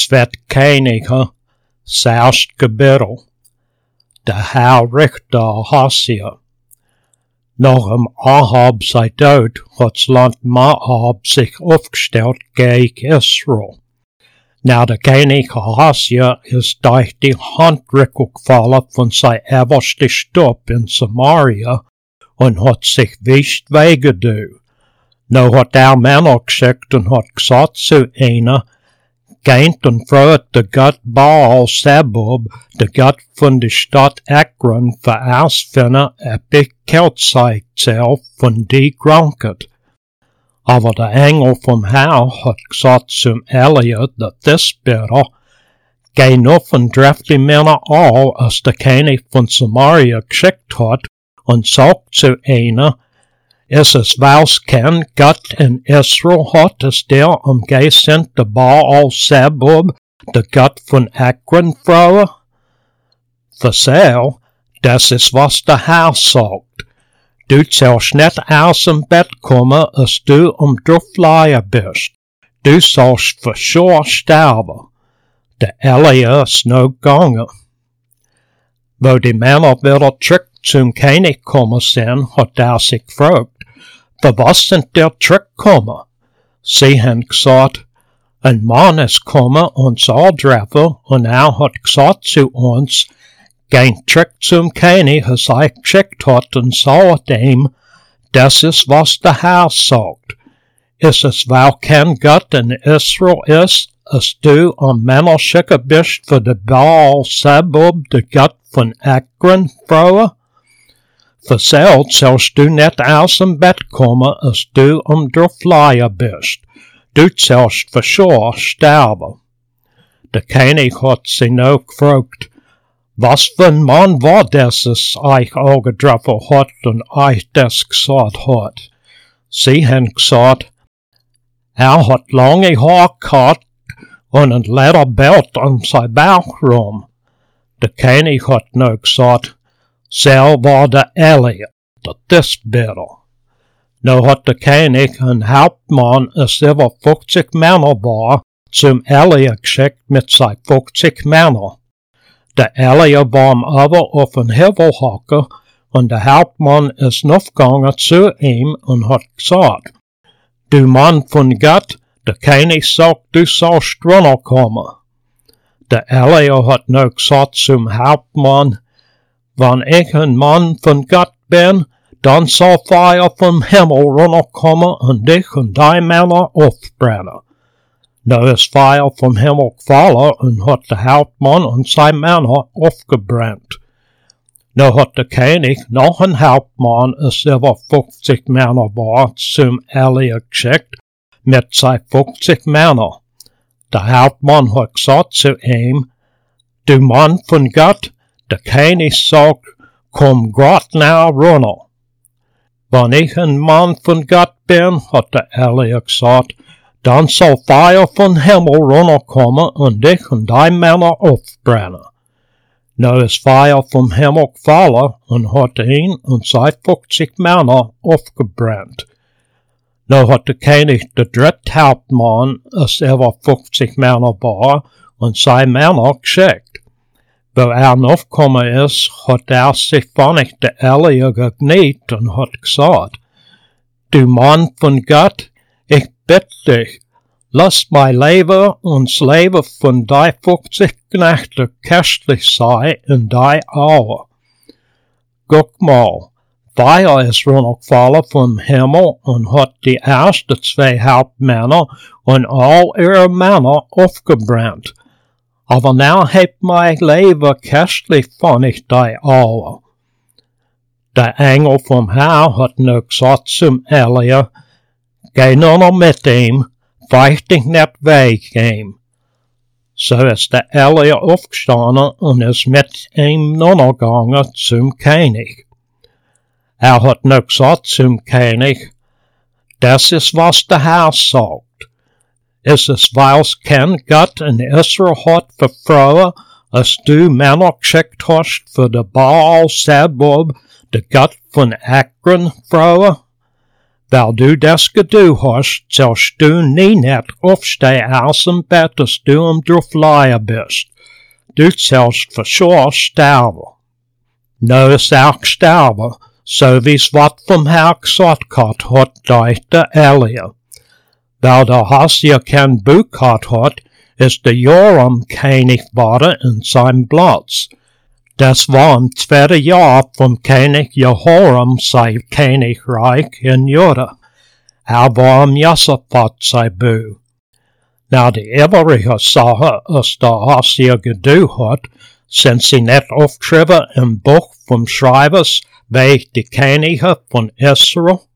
Zwet Keinige, Saust Gebirrel, de Haarichter Hasia. Nach Ahab sei dood, hat's Land Moab sich aufgestellt gegen Israel. Na de König Hasia is durch die Handrückung gefallen von sein everste Stopp in Samaria und hat sich wischt weggedu. Nou hat Männer geschickt und hat gesagt zu einer, Geint und freut de Gott Baal Zebub, de Gott von der Stadt Ekron, verausfinden, bekehrt zelf von die Krankheit. Aber der Engel vom Herr hat gesagt zum Elia, dat das bitte, geh auf und treff die Männer all, als der König von Samaria geschickt hat, und sagt zu einer, is es weil's ken Gott in Israel hat es der gesendt de Baal Zebub, de Gott von Ekron vrouwen? Versel, das is was der Herr sagt. Du sollst nicht aus dem Bett kommen, als du durchfliehen bist. Du sollst für sure sterben. Der Elia ist no gegangen. Wo die Männer wieder zurück zum König kommen sind, hat sich gefragt, für was sind der zurückgekommen? Sie haben gesagt, ein Mann ist gekommen und soll treffen, und hat gesagt zu uns, gehen zurück zum König, als geschickt hat, und sagt ihm, das ist was der Herr sagt. Ist es, weil kein Gott in Israel ist, als du Männer schicken bist für den Baal Zebub, der Gott von Ekron, vrouwen? Verzelt sollst du nicht aus dem Bett kommen, als du durchfliehen bist. Du sollst für sure sterben. Der König hat sie noch gefragt, was für ein Mann war das, es euch angetroffen hat und euch das gesagt hat? Sie haben gesagt, hat lange Haar gehabt und ein Lederbelt sein Bauch rum. Der König hat noch gesagt, war der Elia, das bitte. Nu hat der König ein Hauptmann, es über 50 Männer war, zum Elia geschickt mit seinen 50 Männern. Der Elia war aber auf den Hebelhacker und der Hauptmann ist noch gegangen zu ihm und hat gesagt, du Mann von Gott, der König sagt, du sollst runterkommen. Der Elia hat noch gesagt zum Hauptmann, wenn ich ein Mann von Gott bin, dann soll Feuer vom Himmel runterkommen und dich und deine Männer aufbrennen. Nu ist Feuer vom Himmel gefallen und hat der Hauptmann und seine Männer aufgebrannt. Nu hat der König noch ein Hauptmann, es über 50 Männer war, zum Elia geschickt, mit seinen 50 Männern. Der Hauptmann hat gesagt zu ihm, du Mann von Gott, der König sagt, komm grad now runter. Wenn ich ein Mann von Gott bin, hat der Elia gesagt, dann soll Feuer vom Himmel runterkommen und dich und deine Männer aufbrennen. Nu ist Feuer vom Himmel gefallen und hat ihn und seine 50 Männer aufgebrannt. Nu hat der König der dritte Hauptmann, es über 50 Männer war, und seine Männer geschickt. Wo noch gekommen ist, hat sich von der Elia gekniet und hat gesagt, du Mann von Gott, ich bitte dich, lass mein Leben und das Leben von deinen 50 Knechten köstlich sein in deine Augen. Guck mal, Feuer ist runtergefallen vom Himmel und hat die ersten 2 Hauptmänner und all ihre Männer aufgebrannt. Aber now hebt mein Leben köstlich von ich deine Augen. Der Engel vom Herr hat nur gesagt zum Elia, geh nur noch mit ihm, weich dich nicht weg ihm. So ist der Elia aufgestanden und ist mit ihm nur noch gegangen zum König. Hat nur gesagt zum König, das ist was der Herr sagt. Ist es, weil's kein Gott in Israel hat für Frauen, als du Männer geschickt hast für den Baal Zebub, der Gott von Ekron, Frauen? Wel du des gedoe hast, zelfs du nie net opstij als een bed als du druflaaien bist. Du zelfs voor sure sterven. Nou is ook sterven, zo wie's wat vom Herk zat gehad had de earlier. Wel de has je ken boek gehad had, is de Joram König worden in zijn plaats. Das war im 2. Jahr vom König Jehoram sein Königreich in Juda. War im Josaphat sein Buch. Nou, de overige Sache is de has je gedoe had, sind sie net aufgeschrieben im Buch vom Schreibers, wie die Könige von Israel.